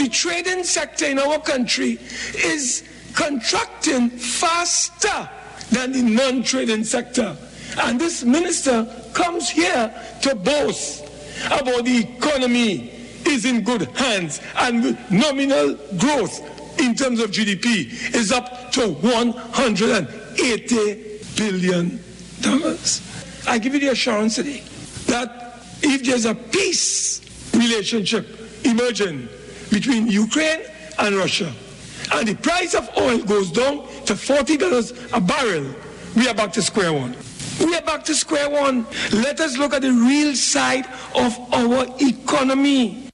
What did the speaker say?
trading sector in our country is contracting faster than the non-trading sector. And this minister comes here to boast about the economy is in good hands and with nominal growth in terms of GDP is up to $180 billion. I give you the assurance today that if there's a peace relationship emerging between Ukraine and Russia, and the price of oil goes down to $40 a barrel, we are back to square one. We are back to square one. Let us look at the real side of our economy.